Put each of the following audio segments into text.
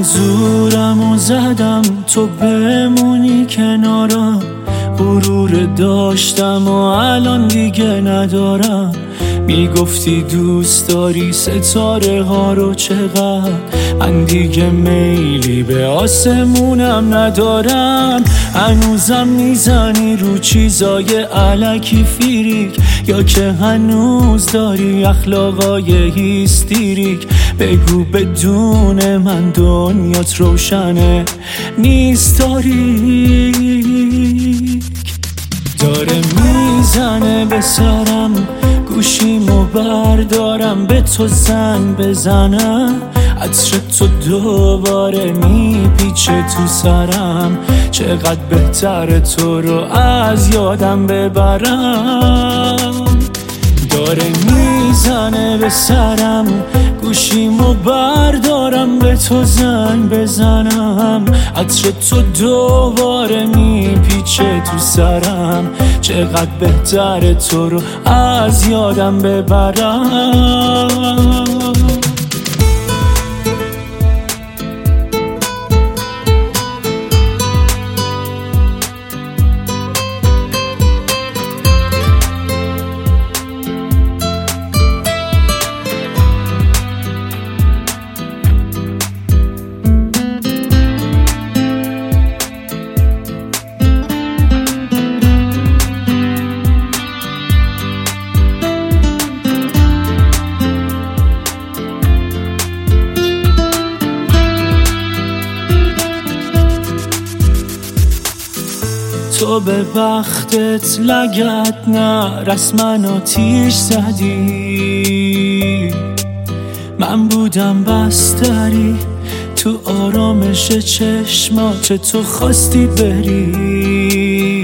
من زورمو زدم تو بمونی کنارم، غرور داشتم و الان دیگه ندارم. میگفتی دوست داری ستاره ها رو چقدر، من دیگه میلی به آسمونم ندارم. هنوزم میزنی رو چیزای الکی فیریک، یا که هنوز داری اخلاقای هیستریک؟ بگو بدون من دنیات روشنه نیست تاریک. داره میزنه به سرم، گوشیمو بردارم به تو زنگ بزنم. عطر تو دوباره میپیچه تو سرم، چقدر بهتره تو رو از یادم ببرم. داره میزنه به سرم، گوشیمو بردارم به تو زنگ بزنم. عطر تو دوباره میپیچه تو سرم، چقدر بهتره تو رو از یادم ببرم. تو به وقتت لگت نه رسما آتیش زدی، من بودم بستری تو آرامش چشمات تو خواستی بری.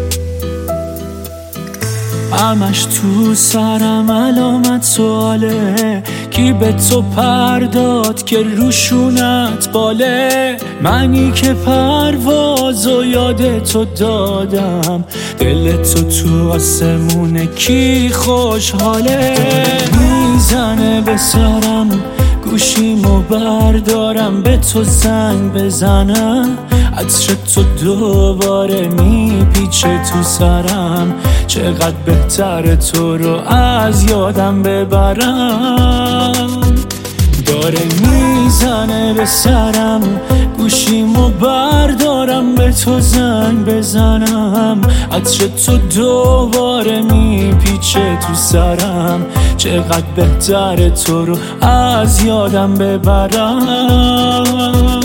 همش تو سرم علامت سواله، کی به تو پرداد که روشونت باله؟ منی که پرواز و یاد تو دادم، دل تو آسمونه کی خوشحاله؟ میزنه به سرم، گوشیمو بردارم به تو زنگ بزنم. عطر تو دوباره میپیچه تو سرم، چقدر بهتره تو رو از یادم ببرم. داره میزنه به سرم، گوشیمو بردارم به تو زنگ بزنم. عطر تو دوباره میپیچه تو سرم، چقدر بهتره تو رو از یادم ببرم.